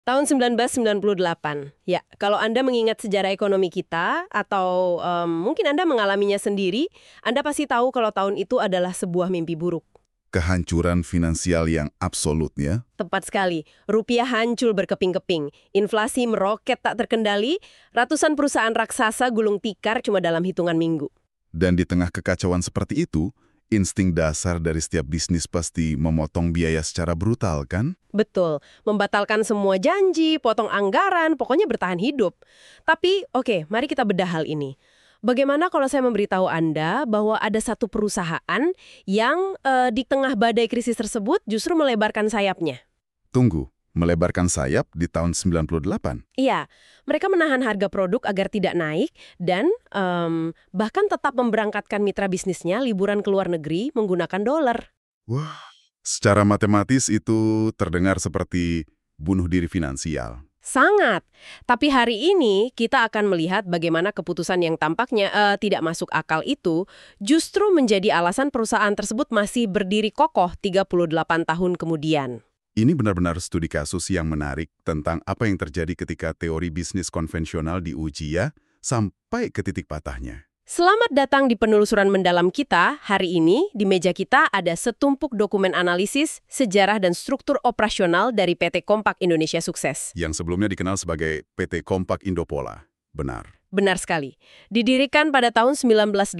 Tahun 1998. Ya, kalau Anda mengingat sejarah ekonomi kita atau mungkin Anda mengalaminya sendiri, Anda pasti tahu kalau tahun itu adalah sebuah mimpi buruk. Kehancuran finansial yang absolut ya. Tepat sekali. Rupiah hancur berkeping-keping, inflasi meroket tak terkendali, ratusan perusahaan raksasa gulung tikar cuma dalam hitungan minggu. Dan di tengah kekacauan seperti itu, insting dasar dari setiap bisnis pasti memotong biaya secara brutal kan? Betul, membatalkan semua janji, potong anggaran, pokoknya bertahan hidup. Tapi, oke, mari kita bedah hal ini. Bagaimana kalau saya memberitahu Anda bahwa ada satu perusahaan yang di tengah badai krisis tersebut justru melebarkan sayapnya? Tunggu, melebarkan sayap di tahun 98? Iya, mereka menahan harga produk agar tidak naik dan bahkan tetap memberangkatkan mitra bisnisnya liburan ke luar negeri menggunakan dolar. Wah, secara matematis itu terdengar seperti bunuh diri finansial. Sangat. Tapi hari ini kita akan melihat bagaimana keputusan yang tampaknya tidak masuk akal itu justru menjadi alasan perusahaan tersebut masih berdiri kokoh 38 tahun kemudian. Ini benar-benar studi kasus yang menarik tentang apa yang terjadi ketika teori bisnis konvensional diuji ya, sampai ke titik patahnya. Selamat datang di penelusuran mendalam kita. Hari ini di meja kita ada setumpuk dokumen analisis, sejarah dan struktur operasional dari PT Kompak Indonesia Sukses. Yang sebelumnya dikenal sebagai PT Kompak Indopola. Benar. Benar sekali. Didirikan pada tahun 1988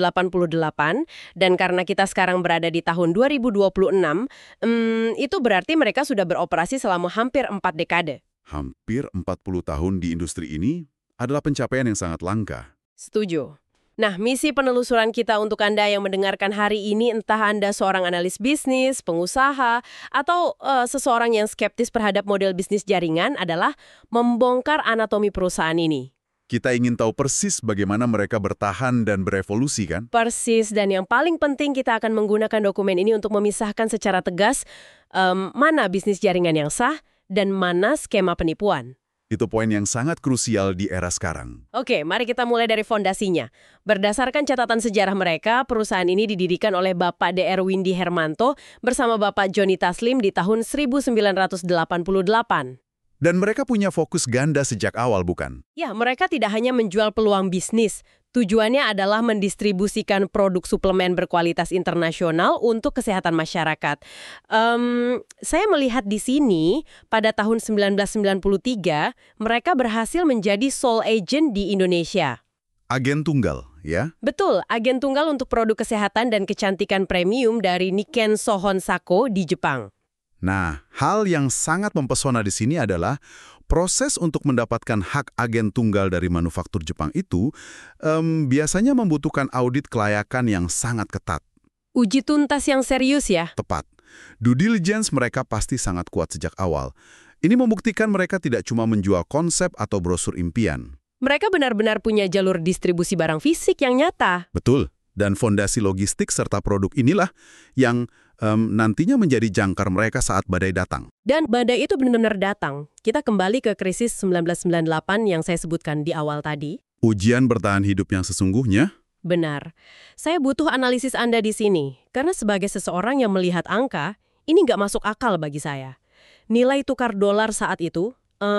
dan karena kita sekarang berada di tahun 2026, itu berarti mereka sudah beroperasi selama hampir 4 dekade. Hampir 40 tahun di industri ini adalah pencapaian yang sangat langka. Setuju. Nah, misi penelusuran kita untuk Anda yang mendengarkan hari ini, entah Anda seorang analis bisnis, pengusaha, atau seseorang yang skeptis terhadap model bisnis jaringan adalah membongkar anatomi perusahaan ini. Kita ingin tahu persis bagaimana mereka bertahan dan berevolusi kan? Persis, dan yang paling penting kita akan menggunakan dokumen ini untuk memisahkan secara tegas mana bisnis jaringan yang sah dan mana skema penipuan. Itu poin yang sangat krusial di era sekarang. Oke, mari kita mulai dari fondasinya. Berdasarkan catatan sejarah mereka, perusahaan ini didirikan oleh Bapak Dr. Windy Hermanto bersama Bapak Joni Taslim di tahun 1988. Dan mereka punya fokus ganda sejak awal, bukan? Ya, mereka tidak hanya menjual peluang bisnis. Tujuannya adalah mendistribusikan produk suplemen berkualitas internasional untuk kesehatan masyarakat. Saya melihat di sini, pada tahun 1993, mereka berhasil menjadi sole agent di Indonesia. Agen tunggal, ya? Betul, agen tunggal untuk produk kesehatan dan kecantikan premium dari Nikken Sohon Sako di Jepang. Nah, hal yang sangat mempesona di sini adalah proses untuk mendapatkan hak agen tunggal dari manufaktur Jepang itu biasanya membutuhkan audit kelayakan yang sangat ketat. Uji tuntas yang serius ya? Tepat. Due diligence mereka pasti sangat kuat sejak awal. Ini membuktikan mereka tidak cuma menjual konsep atau brosur impian. Mereka benar-benar punya jalur distribusi barang fisik yang nyata. Betul. Dan fondasi logistik serta produk inilah yang nantinya menjadi jangkar mereka saat badai datang. Dan badai itu benar-benar datang. Kita kembali ke krisis 1998 yang saya sebutkan di awal tadi. Ujian bertahan hidup yang sesungguhnya? Benar. Saya butuh analisis Anda di sini. Karena sebagai seseorang yang melihat angka, ini nggak masuk akal bagi saya. Nilai tukar dolar saat itu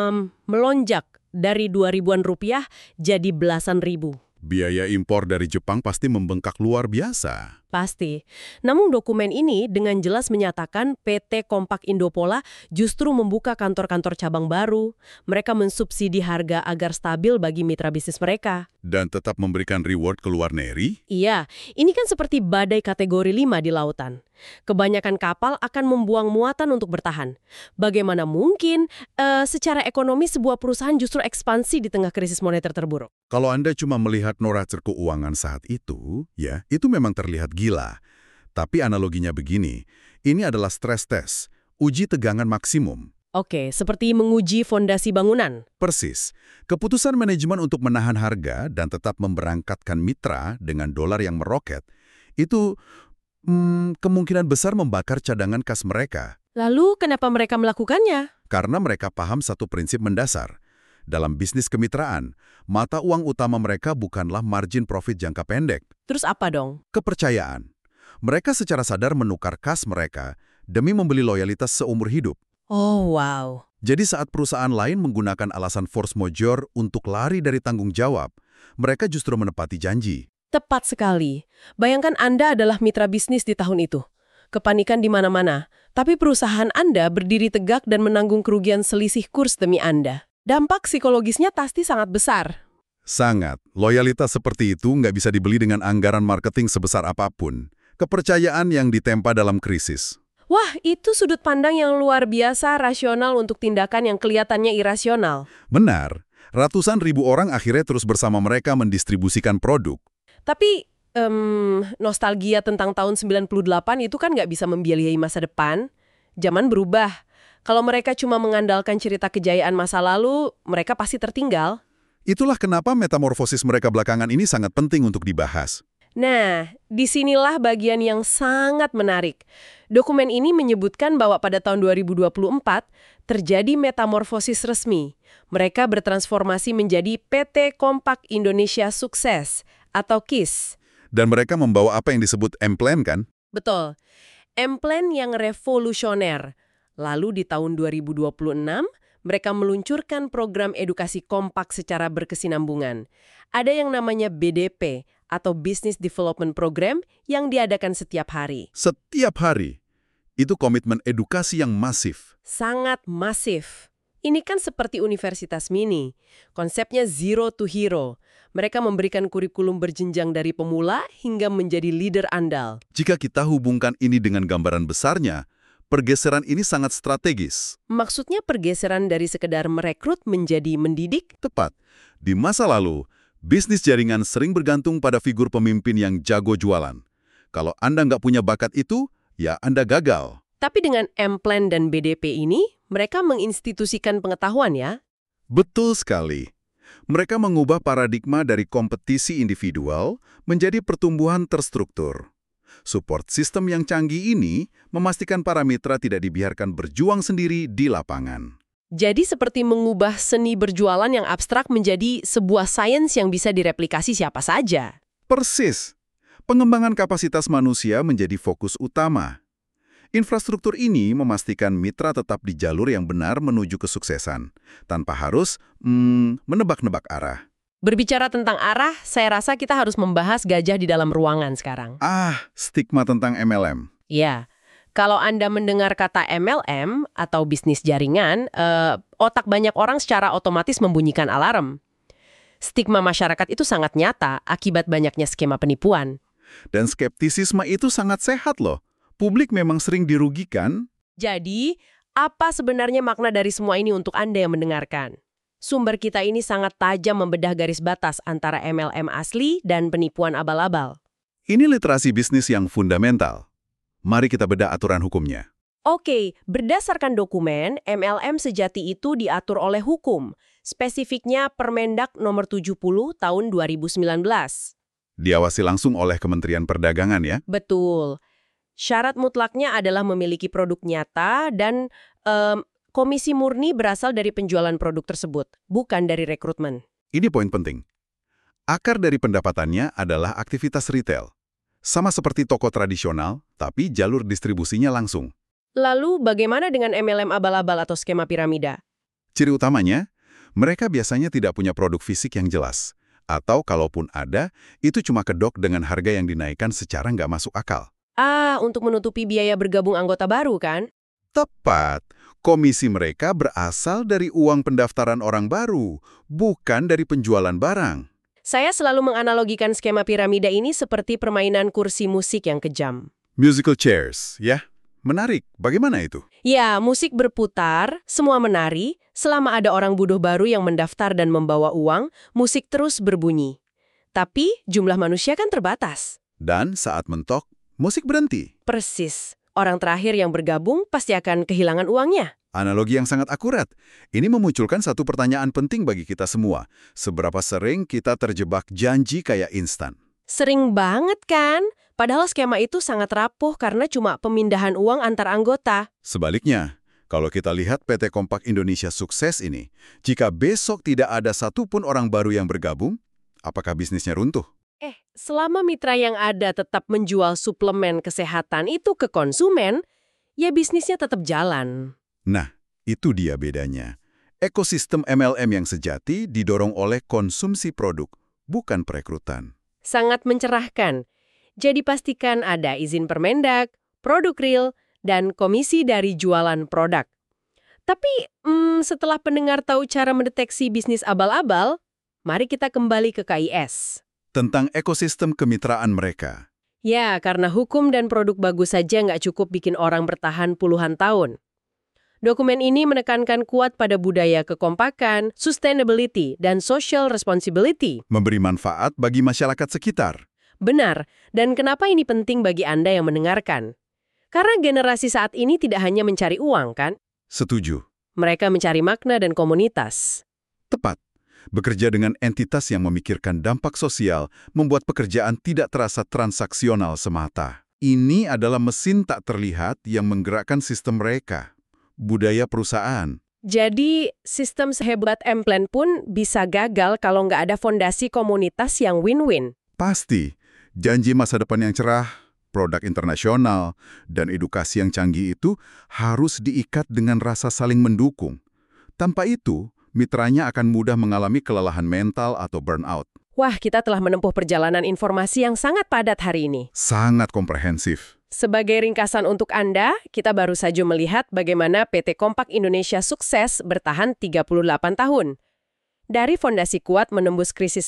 melonjak dari 2.000-an rupiah jadi belasan ribu. Biaya impor dari Jepang pasti membengkak luar biasa. Pasti. Namun dokumen ini dengan jelas menyatakan PT Kompak Indopola justru membuka kantor-kantor cabang baru. Mereka mensubsidi harga agar stabil bagi mitra bisnis mereka. Dan tetap memberikan reward ke luar negeri? Iya, ini kan seperti badai kategori 5 di lautan. Kebanyakan kapal akan membuang muatan untuk bertahan. Bagaimana mungkin secara ekonomi sebuah perusahaan justru ekspansi di tengah krisis moneter terburuk? Kalau Anda cuma melihat neraca keuangan saat itu, ya, itu memang terlihat gila. Tapi analoginya begini, ini adalah stress test, uji tegangan maksimum. Oke, seperti menguji fondasi bangunan. Persis. Keputusan manajemen untuk menahan harga dan tetap memberangkatkan mitra dengan dolar yang meroket, itu kemungkinan besar membakar cadangan kas mereka. Lalu kenapa mereka melakukannya? Karena mereka paham satu prinsip mendasar. Dalam bisnis kemitraan, mata uang utama mereka bukanlah margin profit jangka pendek. Terus apa dong? Kepercayaan. Mereka secara sadar menukar kas mereka demi membeli loyalitas seumur hidup. Oh, wow. Jadi saat perusahaan lain menggunakan alasan force majeure untuk lari dari tanggung jawab, mereka justru menepati janji. Tepat sekali. Bayangkan Anda adalah mitra bisnis di tahun itu. Kepanikan di mana-mana, tapi perusahaan Anda berdiri tegak dan menanggung kerugian selisih kurs demi Anda. Dampak psikologisnya pasti sangat besar. Sangat. Loyalitas seperti itu nggak bisa dibeli dengan anggaran marketing sebesar apapun. Kepercayaan yang ditempa dalam krisis. Wah, itu sudut pandang yang luar biasa rasional untuk tindakan yang kelihatannya irasional. Benar. Ratusan ribu orang akhirnya terus bersama mereka mendistribusikan produk. Tapi, nostalgia tentang tahun 98 itu kan nggak bisa membiayai masa depan. Zaman berubah. Kalau mereka cuma mengandalkan cerita kejayaan masa lalu, mereka pasti tertinggal. Itulah kenapa metamorfosis mereka belakangan ini sangat penting untuk dibahas. Nah, disinilah bagian yang sangat menarik. Dokumen ini menyebutkan bahwa pada tahun 2024 terjadi metamorfosis resmi. Mereka bertransformasi menjadi PT Kompak Indonesia Sukses atau KIS. Dan mereka membawa apa yang disebut M-Plan kan? Betul. M-Plan yang revolusioner. Lalu di tahun 2026, mereka meluncurkan program edukasi kompak secara berkesinambungan. Ada yang namanya BDP, atau Business Development Program, yang diadakan setiap hari. Setiap hari. Itu komitmen edukasi yang masif. Sangat masif. Ini kan seperti universitas mini. Konsepnya zero to hero. Mereka memberikan kurikulum berjenjang dari pemula hingga menjadi leader andal. Jika kita hubungkan ini dengan gambaran besarnya, pergeseran ini sangat strategis. Maksudnya pergeseran dari sekedar merekrut menjadi mendidik? Tepat. Di masa lalu, bisnis jaringan sering bergantung pada figur pemimpin yang jago jualan. Kalau Anda nggak punya bakat itu, ya Anda gagal. Tapi dengan M-Plan dan BDP ini, mereka menginstitusikan pengetahuan ya? Betul sekali. Mereka mengubah paradigma dari kompetisi individual menjadi pertumbuhan terstruktur. Support system yang canggih ini memastikan para mitra tidak dibiarkan berjuang sendiri di lapangan. Jadi seperti mengubah seni berjualan yang abstrak menjadi sebuah sains yang bisa direplikasi siapa saja. Persis. Pengembangan kapasitas manusia menjadi fokus utama. Infrastruktur ini memastikan mitra tetap di jalur yang benar menuju kesuksesan, tanpa harus menebak-nebak arah. Berbicara tentang arah, saya rasa kita harus membahas gajah di dalam ruangan sekarang. Stigma tentang MLM. Ya, kalau Anda mendengar kata MLM atau bisnis jaringan, otak banyak orang secara otomatis membunyikan alarm. Stigma masyarakat itu sangat nyata akibat banyaknya skema penipuan. Dan skeptisisme itu sangat sehat loh. Publik memang sering dirugikan. Jadi, apa sebenarnya makna dari semua ini untuk Anda yang mendengarkan? Sumber kita ini sangat tajam membedah garis batas antara MLM asli dan penipuan abal-abal. Ini literasi bisnis yang fundamental. Mari kita bedah aturan hukumnya. Oke, berdasarkan dokumen, MLM sejati itu diatur oleh hukum. Spesifiknya Permendak nomor 70 tahun 2019. Diawasi langsung oleh Kementerian Perdagangan ya? Betul. Syarat mutlaknya adalah memiliki produk nyata dan komisi murni berasal dari penjualan produk tersebut, bukan dari rekrutmen. Ini poin penting. Akar dari pendapatannya adalah aktivitas retail. Sama seperti toko tradisional, tapi jalur distribusinya langsung. Lalu bagaimana dengan MLM abal-abal atau skema piramida? Ciri utamanya, mereka biasanya tidak punya produk fisik yang jelas. Atau kalaupun ada, itu cuma kedok dengan harga yang dinaikkan secara nggak masuk akal. Untuk menutupi biaya bergabung anggota baru kan? Tepat. Komisi mereka berasal dari uang pendaftaran orang baru, bukan dari penjualan barang. Saya selalu menganalogikan skema piramida ini seperti permainan kursi musik yang kejam. Musical chairs, ya? Menarik. Bagaimana itu? Ya, musik berputar, semua menari, selama ada orang bodoh baru yang mendaftar dan membawa uang, musik terus berbunyi. Tapi jumlah manusia kan terbatas. Dan saat mentok, musik berhenti. Persis. Orang terakhir yang bergabung pasti akan kehilangan uangnya. Analogi yang sangat akurat. Ini memunculkan satu pertanyaan penting bagi kita semua. Seberapa sering kita terjebak janji kayak instan? Sering banget kan? Padahal skema itu sangat rapuh karena cuma pemindahan uang antar anggota. Sebaliknya, kalau kita lihat PT Kompak Indonesia Sukses ini, jika besok tidak ada satupun orang baru yang bergabung, apakah bisnisnya runtuh? Selama mitra yang ada tetap menjual suplemen kesehatan itu ke konsumen, ya bisnisnya tetap jalan. Nah, Itu dia bedanya. Ekosistem MLM yang sejati didorong oleh konsumsi produk, bukan perekrutan. Sangat mencerahkan. Jadi pastikan ada izin Permendag, produk real, dan komisi dari jualan produk. Tapi setelah pendengar tahu cara mendeteksi bisnis abal-abal, mari kita kembali ke KIS. Tentang ekosistem kemitraan mereka. Ya, karena hukum dan produk bagus saja nggak cukup bikin orang bertahan puluhan tahun. Dokumen ini menekankan kuat pada budaya kekompakan, sustainability, dan social responsibility. Memberi manfaat bagi masyarakat sekitar. Benar, dan kenapa ini penting bagi Anda yang mendengarkan? Karena generasi saat ini tidak hanya mencari uang, kan? Setuju. Mereka mencari makna dan komunitas. Tepat. Bekerja dengan entitas yang memikirkan dampak sosial membuat pekerjaan tidak terasa transaksional semata. Ini adalah mesin tak terlihat yang menggerakkan sistem mereka. Budaya perusahaan. Jadi, sistem sehebat M-Plan pun bisa gagal kalau nggak ada fondasi komunitas yang win-win. Pasti. Janji masa depan yang cerah, produk internasional, dan edukasi yang canggih itu harus diikat dengan rasa saling mendukung. Tanpa itu, mitranya akan mudah mengalami kelelahan mental atau burnout. Wah, kita telah menempuh perjalanan informasi yang sangat padat hari ini. Sangat komprehensif. Sebagai ringkasan untuk Anda, kita baru saja melihat bagaimana PT Kompak Indonesia sukses bertahan 38 tahun. Dari fondasi kuat menembus krisis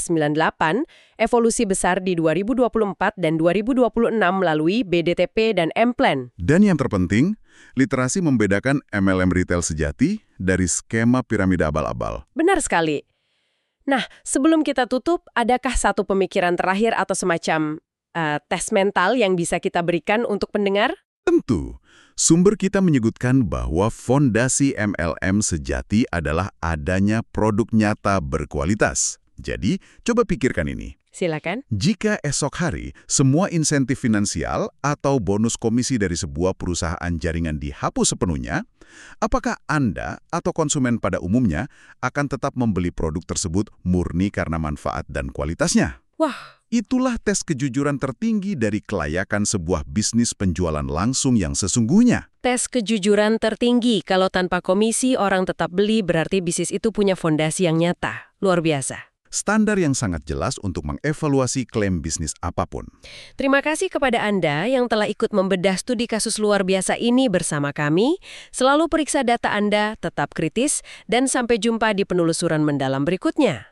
1998, evolusi besar di 2024 dan 2026 melalui BDTP dan M-Plan. Dan yang terpenting, literasi membedakan MLM retail sejati dari skema piramida abal-abal. Benar sekali. Nah, sebelum kita tutup, adakah satu pemikiran terakhir atau semacam tes mental yang bisa kita berikan untuk pendengar? Tentu, sumber kita menyebutkan bahwa fondasi MLM sejati adalah adanya produk nyata berkualitas. Jadi, coba pikirkan ini. Silakan. Jika esok hari semua insentif finansial atau bonus komisi dari sebuah perusahaan jaringan dihapus sepenuhnya, apakah Anda atau konsumen pada umumnya akan tetap membeli produk tersebut murni karena manfaat dan kualitasnya? Wah. Itulah tes kejujuran tertinggi dari kelayakan sebuah bisnis penjualan langsung yang sesungguhnya. Tes kejujuran tertinggi, kalau tanpa komisi orang tetap beli berarti bisnis itu punya fondasi yang nyata. Luar biasa. Standar yang sangat jelas untuk mengevaluasi klaim bisnis apapun. Terima kasih kepada Anda yang telah ikut membedah studi kasus luar biasa ini bersama kami. Selalu periksa data Anda, tetap kritis, dan sampai jumpa di penelusuran mendalam berikutnya.